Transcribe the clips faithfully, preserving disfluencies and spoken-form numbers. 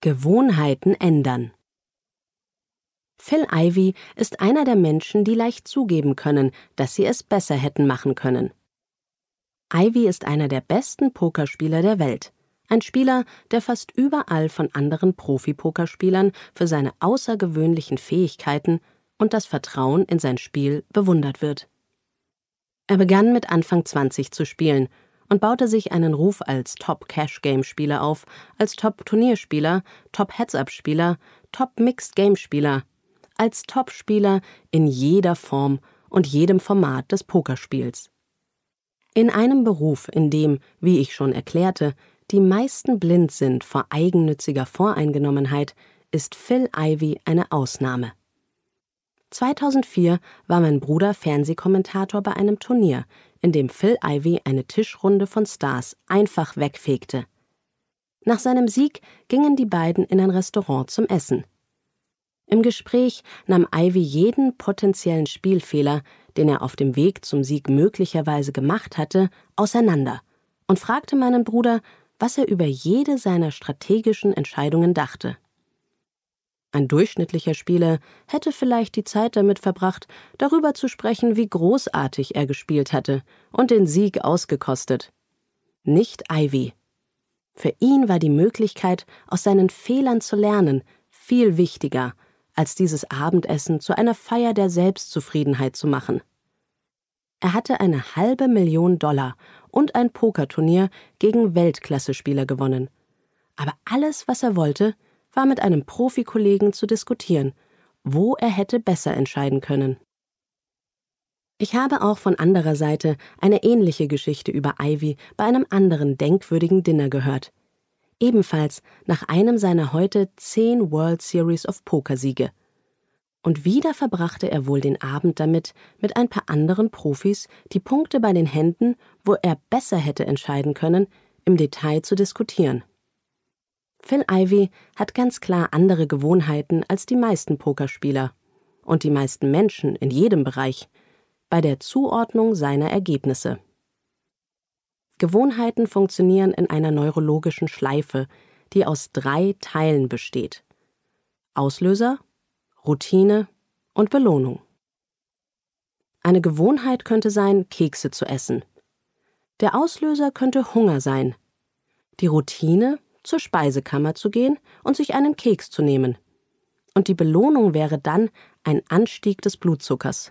Gewohnheiten ändern. Phil Ivey ist einer der Menschen, die leicht zugeben können, dass sie es besser hätten machen können. Ivey ist einer der besten Pokerspieler der Welt. Ein Spieler, der fast überall von anderen Profi-Pokerspielern für seine außergewöhnlichen Fähigkeiten und das Vertrauen in sein Spiel bewundert wird. Er begann mit Anfang zwanzig zu spielen und baute sich einen Ruf als Top-Cash-Game-Spieler auf, als Top-Turnierspieler, Top-Heads-Up-Spieler, Top-Mixed-Game-Spieler, als Top-Spieler in jeder Form und jedem Format des Pokerspiels. In einem Beruf, in dem, wie ich schon erklärte, die meisten blind sind vor eigennütziger Voreingenommenheit, ist Phil Ivey eine Ausnahme. zweitausendvier war mein Bruder Fernsehkommentator bei einem Turnier, in dem Phil Ivey eine Tischrunde von Stars einfach wegfegte. Nach seinem Sieg gingen die beiden in ein Restaurant zum Essen. Im Gespräch nahm Ivey jeden potenziellen Spielfehler, den er auf dem Weg zum Sieg möglicherweise gemacht hatte, auseinander und fragte meinen Bruder, was er über jede seiner strategischen Entscheidungen dachte. Ein durchschnittlicher Spieler hätte vielleicht die Zeit damit verbracht, darüber zu sprechen, wie großartig er gespielt hatte und den Sieg ausgekostet. Nicht Ivey. Für ihn war die Möglichkeit, aus seinen Fehlern zu lernen, viel wichtiger, als dieses Abendessen zu einer Feier der Selbstzufriedenheit zu machen. Er hatte eine halbe Million Dollar und ein Pokerturnier gegen Weltklasse-Spieler gewonnen. Aber alles, was er wollte, war mit einem Profikollegen zu diskutieren, wo er hätte besser entscheiden können. Ich habe auch von anderer Seite eine ähnliche Geschichte über Ivey bei einem anderen denkwürdigen Dinner gehört. Ebenfalls nach einem seiner heute zehn World Series of Poker-Siege. Und wieder verbrachte er wohl den Abend damit, mit ein paar anderen Profis die Punkte bei den Händen, wo er besser hätte entscheiden können, im Detail zu diskutieren. Phil Ivey hat ganz klar andere Gewohnheiten als die meisten Pokerspieler und die meisten Menschen in jedem Bereich bei der Zuordnung seiner Ergebnisse. Gewohnheiten funktionieren in einer neurologischen Schleife, die aus drei Teilen besteht: Auslöser, Routine und Belohnung. Eine Gewohnheit könnte sein, Kekse zu essen. Der Auslöser könnte Hunger sein. Die Routine, zur Speisekammer zu gehen und sich einen Keks zu nehmen. Und die Belohnung wäre dann ein Anstieg des Blutzuckers.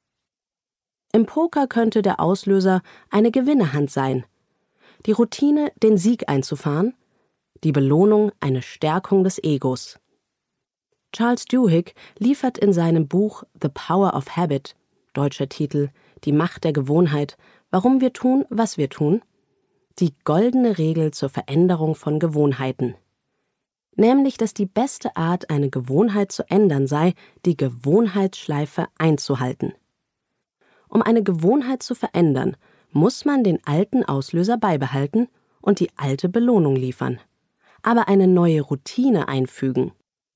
Im Poker könnte der Auslöser eine Gewinnerhand sein, die Routine, den Sieg einzufahren, die Belohnung eine Stärkung des Egos. Charles Duhigg liefert in seinem Buch The Power of Habit, deutscher Titel Die Macht der Gewohnheit, warum wir tun, was wir tun, die goldene Regel zur Veränderung von Gewohnheiten. Nämlich, dass die beste Art, eine Gewohnheit zu ändern, sei, die Gewohnheitsschleife einzuhalten. Um eine Gewohnheit zu verändern, muss man den alten Auslöser beibehalten und die alte Belohnung liefern, aber eine neue Routine einfügen.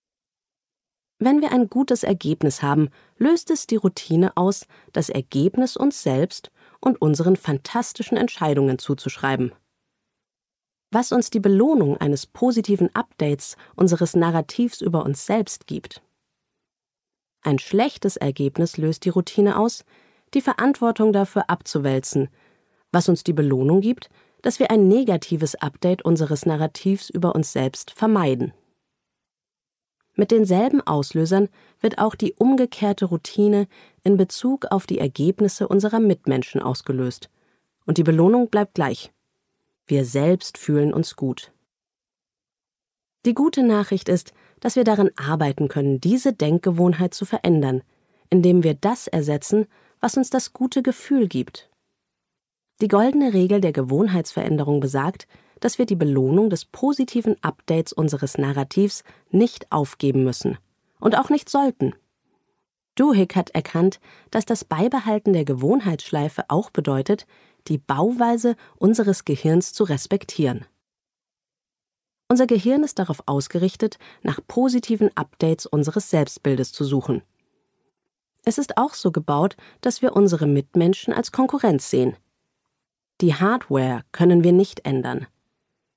Wenn wir ein gutes Ergebnis haben, löst es die Routine aus, das Ergebnis uns selbst und unseren fantastischen Entscheidungen zuzuschreiben. Was uns die Belohnung eines positiven Updates unseres Narrativs über uns selbst gibt. Ein schlechtes Ergebnis löst die Routine aus, die Verantwortung dafür abzuwälzen, was uns die Belohnung gibt, dass wir ein negatives Update unseres Narrativs über uns selbst vermeiden. Mit denselben Auslösern wird auch die umgekehrte Routine in Bezug auf die Ergebnisse unserer Mitmenschen ausgelöst. Und die Belohnung bleibt gleich. Wir selbst fühlen uns gut. Die gute Nachricht ist, dass wir daran arbeiten können, diese Denkgewohnheit zu verändern, indem wir das ersetzen, was uns das gute Gefühl gibt. Die goldene Regel der Gewohnheitsveränderung besagt, dass wir die Belohnung des positiven Updates unseres Narrativs nicht aufgeben müssen und auch nicht sollten. Duhigg hat erkannt, dass das Beibehalten der Gewohnheitsschleife auch bedeutet, die Bauweise unseres Gehirns zu respektieren. Unser Gehirn ist darauf ausgerichtet, nach positiven Updates unseres Selbstbildes zu suchen. Es ist auch so gebaut, dass wir unsere Mitmenschen als Konkurrenz sehen. Die Hardware können wir nicht ändern.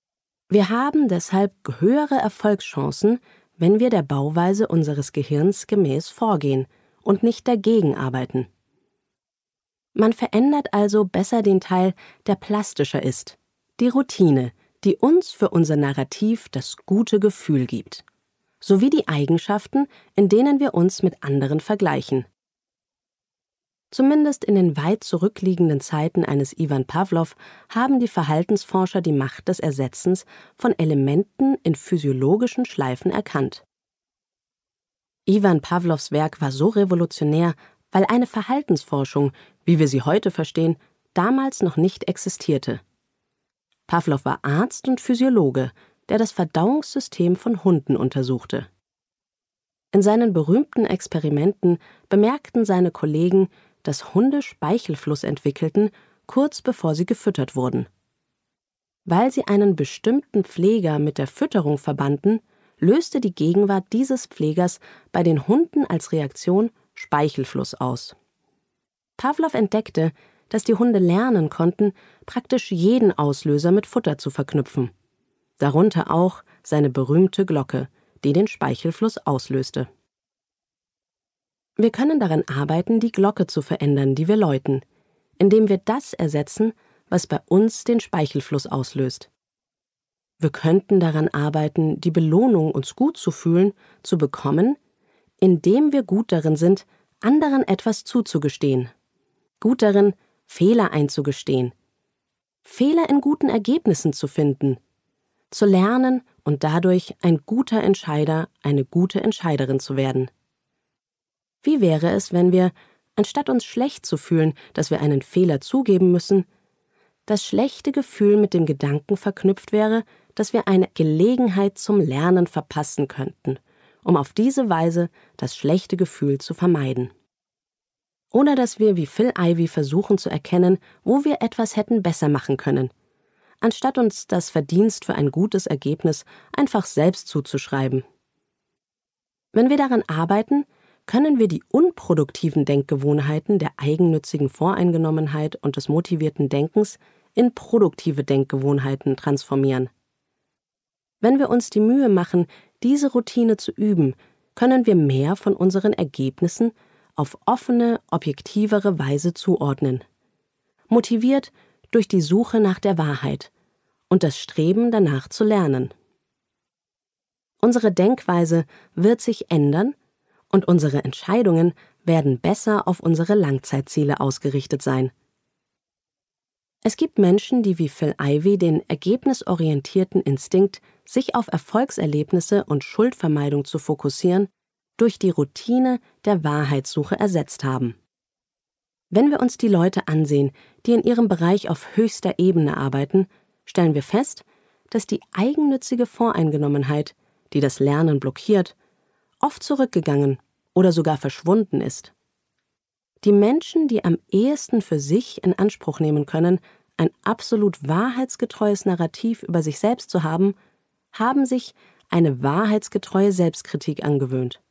Wir haben deshalb höhere Erfolgschancen, wenn wir der Bauweise unseres Gehirns gemäß vorgehen und nicht dagegen arbeiten. Man verändert also besser den Teil, der plastischer ist, die Routine, die uns für unser Narrativ das gute Gefühl gibt, sowie die Eigenschaften, in denen wir uns mit anderen vergleichen. Zumindest in den weit zurückliegenden Zeiten eines Iwan Pawlow haben die Verhaltensforscher die Macht des Ersetzens von Elementen in physiologischen Schleifen erkannt. Iwan Pawlows Werk war so revolutionär, weil eine Verhaltensforschung, wie wir sie heute verstehen, damals noch nicht existierte. Pawlow war Arzt und Physiologe, der das Verdauungssystem von Hunden untersuchte. In seinen berühmten Experimenten bemerkten seine Kollegen, dass Hunde Speichelfluss entwickelten, kurz bevor sie gefüttert wurden. Weil sie einen bestimmten Pfleger mit der Fütterung verbanden, löste die Gegenwart dieses Pflegers bei den Hunden als Reaktion Speichelfluss aus. Pawlow entdeckte, dass die Hunde lernen konnten, praktisch jeden Auslöser mit Futter zu verknüpfen. Darunter auch seine berühmte Glocke, die den Speichelfluss auslöste. Wir können daran arbeiten, die Glocke zu verändern, die wir läuten, indem wir das ersetzen, was bei uns den Speichelfluss auslöst. Wir könnten daran arbeiten, die Belohnung, uns gut zu fühlen, zu bekommen, indem wir gut darin sind, anderen etwas zuzugestehen, gut darin, Fehler einzugestehen, Fehler in guten Ergebnissen zu finden, zu lernen und dadurch ein guter Entscheider, eine gute Entscheiderin zu werden. Wie wäre es, wenn wir, anstatt uns schlecht zu fühlen, dass wir einen Fehler zugeben müssen, das schlechte Gefühl mit dem Gedanken verknüpft wäre, dass wir eine Gelegenheit zum Lernen verpassen könnten, um auf diese Weise das schlechte Gefühl zu vermeiden. Oder dass wir wie Phil Ivey versuchen zu erkennen, wo wir etwas hätten besser machen können, anstatt uns das Verdienst für ein gutes Ergebnis einfach selbst zuzuschreiben. Wenn wir daran arbeiten, können wir die unproduktiven Denkgewohnheiten der eigennützigen Voreingenommenheit und des motivierten Denkens in produktive Denkgewohnheiten transformieren. Wenn wir uns die Mühe machen, diese Routine zu üben, können wir mehr von unseren Ergebnissen auf offene, objektivere Weise zuordnen. Motiviert durch die Suche nach der Wahrheit und das Streben danach zu lernen. Unsere Denkweise wird sich ändern und unsere Entscheidungen werden besser auf unsere Langzeitziele ausgerichtet sein. Es gibt Menschen, die wie Phil Ivey den ergebnisorientierten Instinkt, sich auf Erfolgserlebnisse und Schuldvermeidung zu fokussieren, durch die Routine der Wahrheitssuche ersetzt haben. Wenn wir uns die Leute ansehen, die in ihrem Bereich auf höchster Ebene arbeiten, stellen wir fest, dass die eigennützige Voreingenommenheit, die das Lernen blockiert, oft zurückgegangen oder sogar verschwunden ist. Die Menschen, die am ehesten für sich in Anspruch nehmen können, ein absolut wahrheitsgetreues Narrativ über sich selbst zu haben, haben sich eine wahrheitsgetreue Selbstkritik angewöhnt.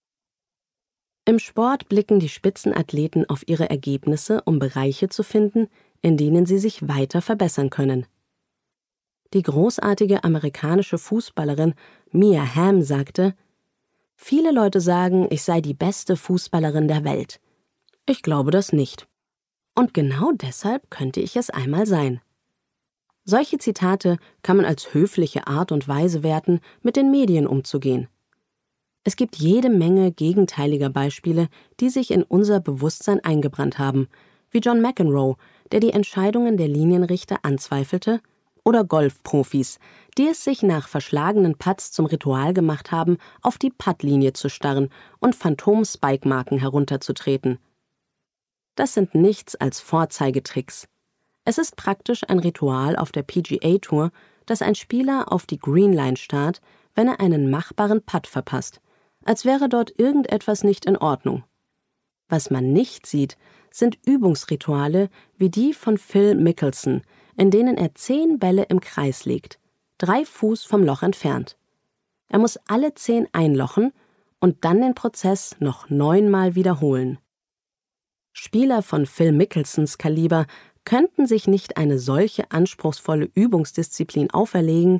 Im Sport blicken die Spitzenathleten auf ihre Ergebnisse, um Bereiche zu finden, in denen sie sich weiter verbessern können. Die großartige amerikanische Fußballerin Mia Hamm sagte: Viele Leute sagen, ich sei die beste Fußballerin der Welt. Ich glaube das nicht. Und genau deshalb könnte ich es einmal sein. Solche Zitate kann man als höfliche Art und Weise werten, mit den Medien umzugehen. Es gibt jede Menge gegenteiliger Beispiele, die sich in unser Bewusstsein eingebrannt haben, wie John McEnroe, der die Entscheidungen der Linienrichter anzweifelte, oder Golfprofis, die es sich nach verschlagenen Putts zum Ritual gemacht haben, auf die Puttlinie zu starren und Phantom-Spike-Marken herunterzutreten. Das sind nichts als Vorzeigetricks. Es ist praktisch ein Ritual auf der P G A-Tour, das ein Spieler auf die Greenline starrt, wenn er einen machbaren Putt verpasst, als wäre dort irgendetwas nicht in Ordnung. Was man nicht sieht, sind Übungsrituale wie die von Phil Mickelson, in denen er zehn Bälle im Kreis legt, drei Fuß vom Loch entfernt. Er muss alle zehn einlochen und dann den Prozess noch neunmal wiederholen. Spieler von Phil Mickelsons Kaliber könnten sich nicht eine solche anspruchsvolle Übungsdisziplin auferlegen,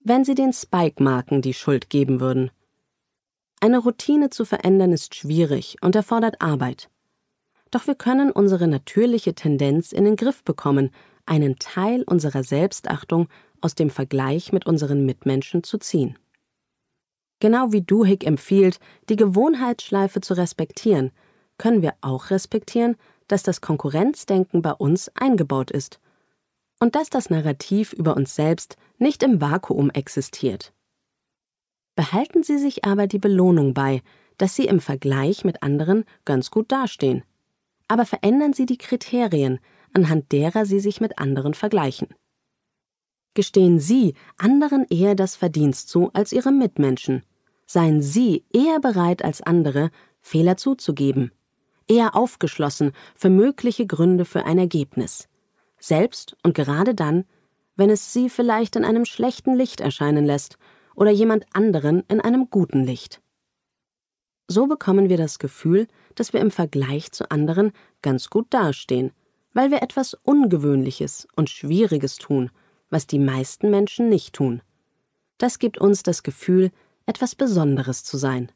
wenn sie den Spike-Marken die Schuld geben würden. Eine Routine zu verändern ist schwierig und erfordert Arbeit. Doch wir können unsere natürliche Tendenz in den Griff bekommen, einen Teil unserer Selbstachtung aus dem Vergleich mit unseren Mitmenschen zu ziehen. Genau wie Duhigg empfiehlt, die Gewohnheitsschleife zu respektieren, können wir auch respektieren, dass das Konkurrenzdenken bei uns eingebaut ist und dass das Narrativ über uns selbst nicht im Vakuum existiert. Behalten Sie sich aber die Belohnung bei, dass Sie im Vergleich mit anderen ganz gut dastehen. Aber verändern Sie die Kriterien, anhand derer Sie sich mit anderen vergleichen. Gestehen Sie anderen eher das Verdienst zu als Ihrem Mitmenschen. Seien Sie eher bereit als andere, Fehler zuzugeben. Eher aufgeschlossen für mögliche Gründe für ein Ergebnis. Selbst und gerade dann, wenn es Sie vielleicht in einem schlechten Licht erscheinen lässt oder jemand anderen in einem guten Licht. So bekommen wir das Gefühl, dass wir im Vergleich zu anderen ganz gut dastehen, weil wir etwas Ungewöhnliches und Schwieriges tun, was die meisten Menschen nicht tun. Das gibt uns das Gefühl, etwas Besonderes zu sein.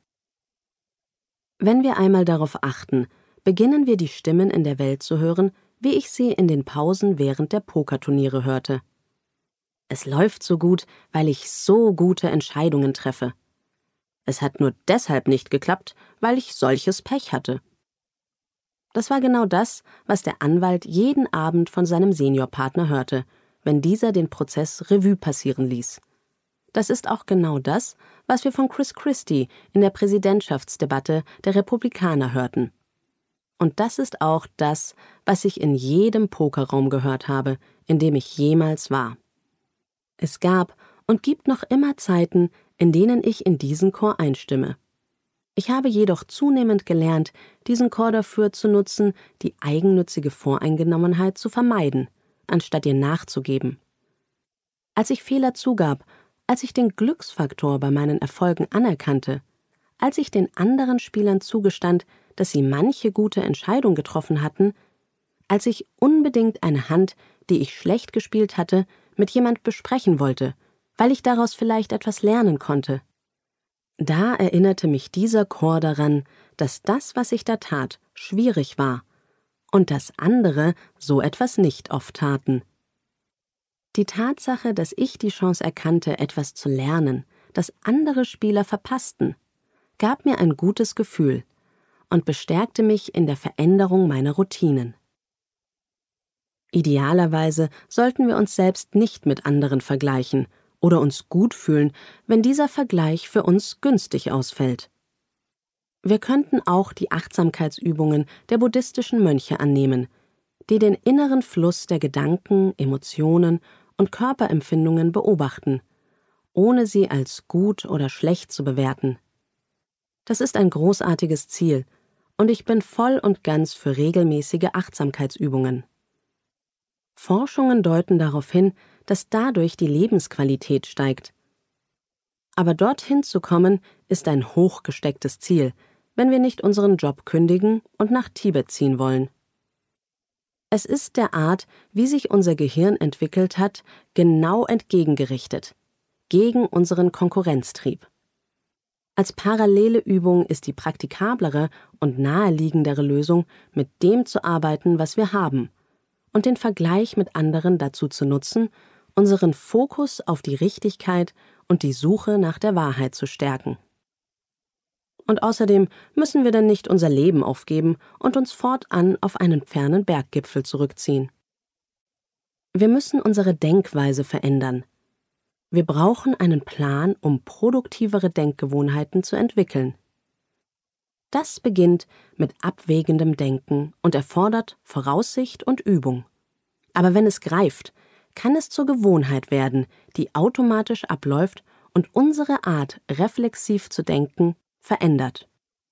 Wenn wir einmal darauf achten, beginnen wir die Stimmen in der Welt zu hören, wie ich sie in den Pausen während der Pokerturniere hörte. Es läuft so gut, weil ich so gute Entscheidungen treffe. Es hat nur deshalb nicht geklappt, weil ich solches Pech hatte. Das war genau das, was der Anwalt jeden Abend von seinem Seniorpartner hörte, wenn dieser den Prozess Revue passieren ließ. Das ist auch genau das, was wir von Chris Christie in der Präsidentschaftsdebatte der Republikaner hörten. Und das ist auch das, was ich in jedem Pokerraum gehört habe, in dem ich jemals war. Es gab und gibt noch immer Zeiten, in denen ich in diesen Chor einstimme. Ich habe jedoch zunehmend gelernt, diesen Chor dafür zu nutzen, die eigennützige Voreingenommenheit zu vermeiden, anstatt ihr nachzugeben. Als ich Fehler zugab, als ich den Glücksfaktor bei meinen Erfolgen anerkannte, als ich den anderen Spielern zugestand, dass sie manche gute Entscheidung getroffen hatten, als ich unbedingt eine Hand, die ich schlecht gespielt hatte, mit jemand besprechen wollte, weil ich daraus vielleicht etwas lernen konnte. Da erinnerte mich dieser Chor daran, dass das, was ich da tat, schwierig war und dass andere so etwas nicht oft taten. Die Tatsache, dass ich die Chance erkannte, etwas zu lernen, das andere Spieler verpassten, gab mir ein gutes Gefühl und bestärkte mich in der Veränderung meiner Routinen. Idealerweise sollten wir uns selbst nicht mit anderen vergleichen oder uns gut fühlen, wenn dieser Vergleich für uns günstig ausfällt. Wir könnten auch die Achtsamkeitsübungen der buddhistischen Mönche annehmen, die den inneren Fluss der Gedanken, Emotionen und Körperempfindungen beobachten, ohne sie als gut oder schlecht zu bewerten. Das ist ein großartiges Ziel, und ich bin voll und ganz für regelmäßige Achtsamkeitsübungen. Forschungen deuten darauf hin, dass dadurch die Lebensqualität steigt. Aber dorthin zu kommen, ist ein hochgestecktes Ziel, wenn wir nicht unseren Job kündigen und nach Tibet ziehen wollen. Es ist der Art, wie sich unser Gehirn entwickelt hat, genau entgegengerichtet, gegen unseren Konkurrenztrieb. Als parallele Übung ist die praktikablere und naheliegendere Lösung, mit dem zu arbeiten, was wir haben, und den Vergleich mit anderen dazu zu nutzen, unseren Fokus auf die Richtigkeit und die Suche nach der Wahrheit zu stärken. Und außerdem müssen wir dann nicht unser Leben aufgeben und uns fortan auf einen fernen Berggipfel zurückziehen. Wir müssen unsere Denkweise verändern. Wir brauchen einen Plan, um produktivere Denkgewohnheiten zu entwickeln. Das beginnt mit abwägendem Denken und erfordert Voraussicht und Übung. Aber wenn es greift, kann es zur Gewohnheit werden, die automatisch abläuft und unsere Art, reflexiv zu denken, verändert.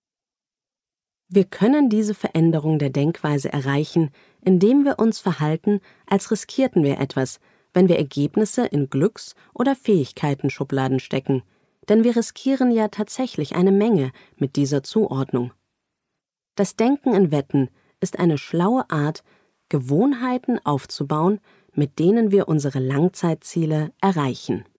Wir können diese Veränderung der Denkweise erreichen, indem wir uns verhalten, als riskierten wir etwas, wenn wir Ergebnisse in Glücks- oder Fähigkeiten-Schubladen stecken, denn wir riskieren ja tatsächlich eine Menge mit dieser Zuordnung. Das Denken in Wetten ist eine schlaue Art, Gewohnheiten aufzubauen, mit denen wir unsere Langzeitziele erreichen.